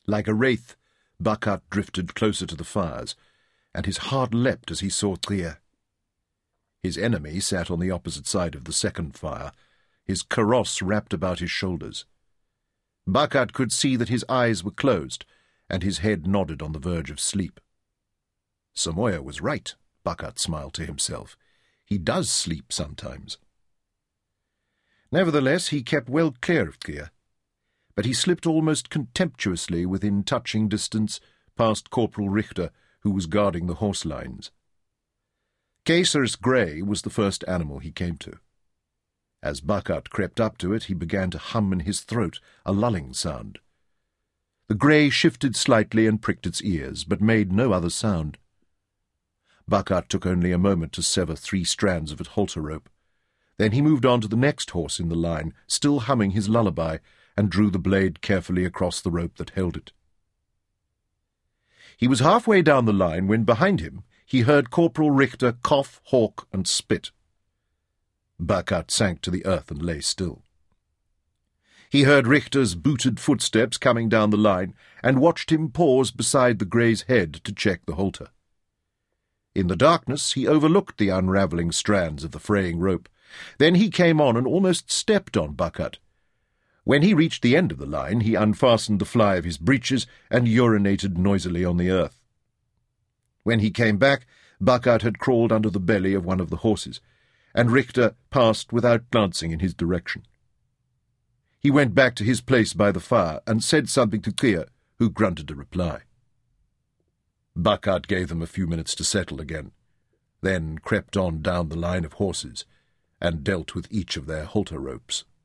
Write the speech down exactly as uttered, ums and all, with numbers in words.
Like a wraith, Buckhart drifted closer to the fires, and his heart leapt as he saw Trier. His enemy sat on the opposite side of the second fire, his kaross wrapped about his shoulders. Buckhart could see that his eyes were closed, and his head nodded on the verge of sleep. Samoya was right, Buckhart smiled to himself. He does sleep sometimes. Nevertheless, he kept well clear of Trier, but he slipped almost contemptuously within touching distance past Corporal Richter, who was guarding the horse lines. Caesar's grey was the first animal he came to. As Buckhart crept up to it, he began to hum in his throat, a lulling sound. The grey shifted slightly and pricked its ears, but made no other sound. Buckhart took only a moment to sever three strands of a halter rope. Then he moved on to the next horse in the line, still humming his lullaby, and drew the blade carefully across the rope that held it. He was halfway down the line when, behind him, he heard Corporal Richter cough, hawk, and spit. Buckhart sank to the earth and lay still. He heard Richter's booted footsteps coming down the line, and watched him pause beside the grey's head to check the halter. In the darkness he overlooked the unravelling strands of the fraying rope. Then he came on and almost stepped on Buckhart. When he reached the end of the line, he unfastened the fly of his breeches and urinated noisily on the earth. When he came back, Buckhart had crawled under the belly of one of the horses, and Richter passed without glancing in his direction. He went back to his place by the fire and said something to Trier, who grunted a reply. Buckhart gave them a few minutes to settle again, then crept on down the line of horses and dealt with each of their halter ropes.